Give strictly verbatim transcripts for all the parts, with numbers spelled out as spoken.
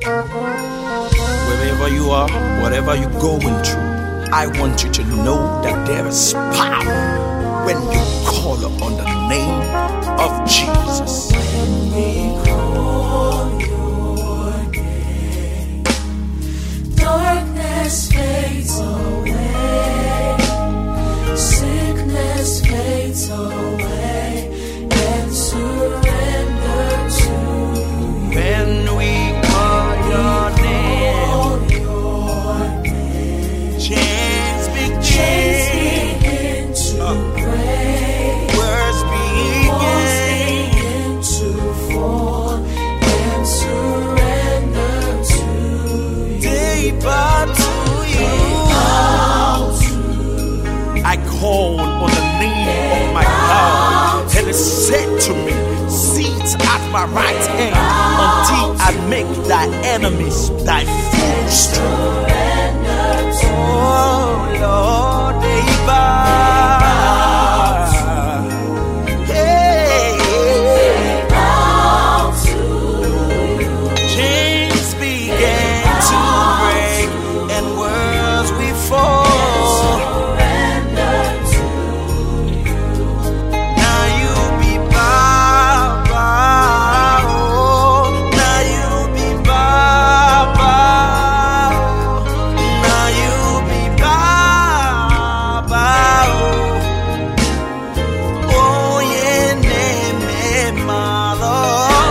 Wherever you are, whatever you're going through, I want you to know that there is power when you call on the name of Jesus. When we call your name, darkness fades away, sickness fades away, and surrender to you. When we call your name, chains begin to uh, break, words begin to fall, and surrender to you. They bow to you. I call on the name of my God, and it said to me, sit at my right hand until I make thy enemies thy footstool. Oh Lord, they bow. Hey, they bow to you. Chains began to break, and words we fall. Now you be bow, bow. Now you be bow, bow. Now you be bow, bow. Oh yeah, name my Lord.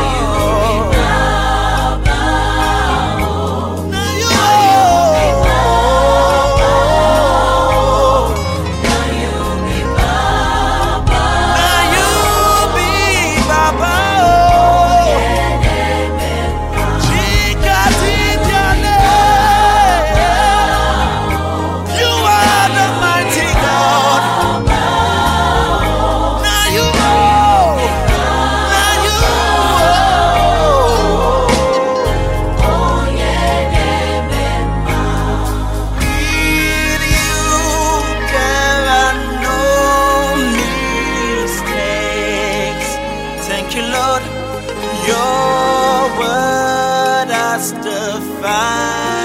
Now you be Thank you, Lord. Your word has defined.